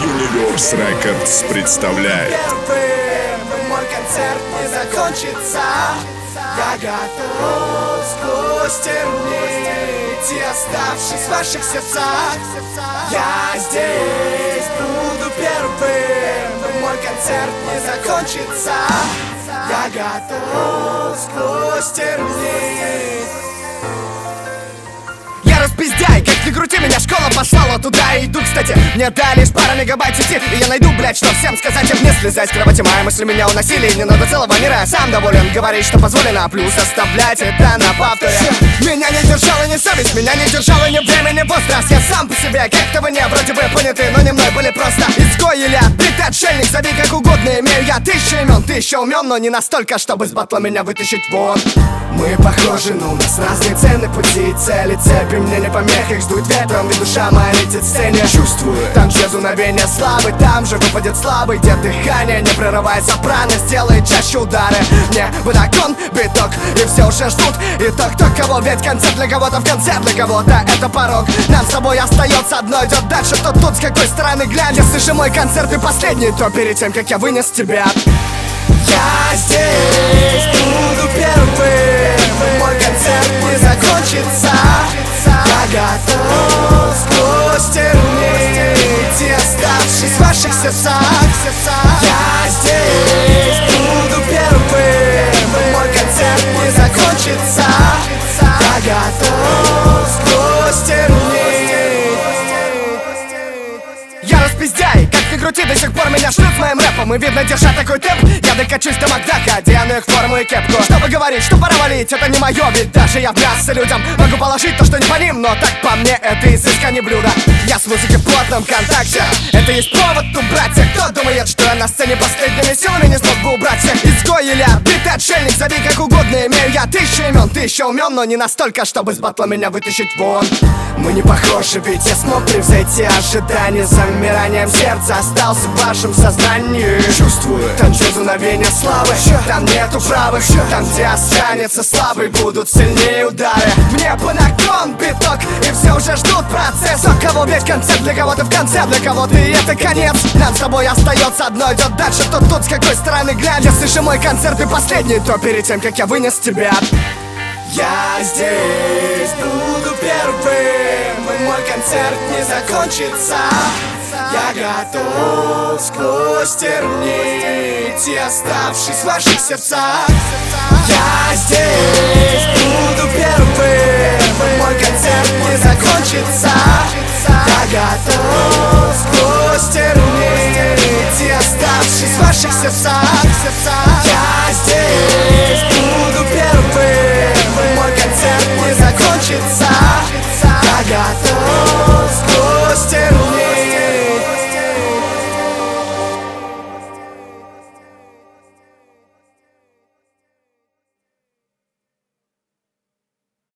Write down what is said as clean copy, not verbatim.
Universe Records представляет. Мой концерт не закончится. Я готов сквозь тернить и оставшись в ваших сердцах. Я здесь буду первым. Мой концерт не закончится. Я готов сквозь тернить. Я распиздяй, как ни крути, меня школа послала туда и иду, кстати. Мне дали лишь пара мегабайт сети, и я найду, блядь, что всем сказать. И вне слезать с кровати, мои мысли меня уносили. Не надо целого мира, я сам доволен. Говорить, что позволено, плюс оставлять это на повторе. Меня не держала ни совесть, меня не держала ни время, ни возраст. Я сам по себе, как-то вы не вроде бы поняты, но не мной были просто изгой или отбитый отшельник. Зови как угодно, имею я тысячу имен. Ты еще умен, но не настолько, чтобы с батла меня вытащить вон. Мы похожи, но у нас разные цены, пути и цели. Цепи мне не помеха, их сдует ветром, ведь душа моя летит в сцене. Чувствую, там же дуновение слабый, там же выпадет слабый, где дыхание не прерывается, прана сделает чаще удары. Мне выдохон, биток, и все уже ждут итог. Кто кого, ведь концерт для кого-то в конце, для кого-то это порог. Нам с тобой остается одно, идет дальше, кто тут, с какой стороны глянь. Если же мой концерт и последний, то перед тем, как я вынес тебя, я здесь буду первым. Мой концерт не закончится. Я готов сквозь тернить и оставшись в ваших сердцах. Я здесь буду первым. Мой концерт не закончится. Я готов сквозь тернить. Я распиздяй, как ни крути, до сих пор меня шлют с моим рэпом. И видно, держа такой темп, я докачусь до Макдака, одену их форму и кепку. Чтобы говорить, что пора валить, это не мое, ведь даже я в мясо людям могу положить то, что не по ним. Но так по мне, это изысканное блюдо. Я с музыкой в плотном контакте. Это есть повод убрать тех, кто думает, что я на сцене последними силами не смог бы убрать всех. Изгой или отбитый отшельник, зови как угодно, имею я тысячу имен. Ты еще умен, но не настолько, чтобы с батла меня вытащить вон. Мы не похожи, ведь я смог превзойти ожидания. Замиранием сердца остался в вашем сознании. Чувствую, там же дуновение славы, там нету правых. Там, где останется слабый, будут сильнее удары. Мне по наклон, биток, и все уже ждут процесс. У кого весь концерт, для кого-то в конце, для кого-то и это конец. Нам с тобой остается одно, идет дальше, кто тут, с какой стороны глянь. Если же мой концерт и последний, то перед тем, как я вынес тебя, я здесь буду первым. Мой концерт не закончится. Я готов сквозь тернить и оставшись в ваших сердцах. Я здесь буду первым. Мой концерт не закончится. Я готов сквозь тернить и оставшись в ваших сердцах.